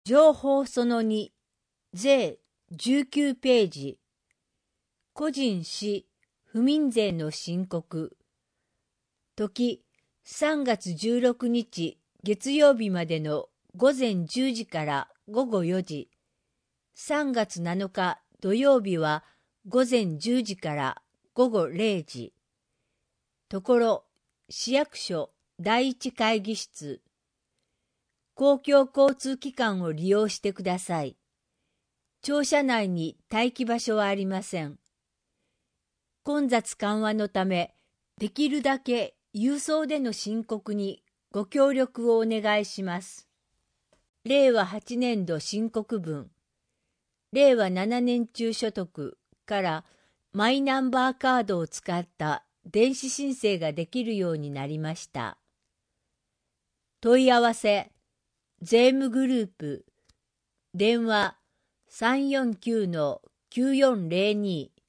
情報その2、税19ページ。個人死不眠税の申告。時、3月16日月曜日までの午前10時から午後4時。3月7日土曜日は午前10時から午後0時。ところ、市役所第一会議室。公共交通機関を利用してください。庁舎内に待機場所はありません。混雑緩和のため、できるだけ郵送での申告にご協力をお願いします。令和8年度申告分、令和7年中所得からマイナンバーカードを使った電子申請ができるようになりました。問い合わせ、税務グループ、電話349-9402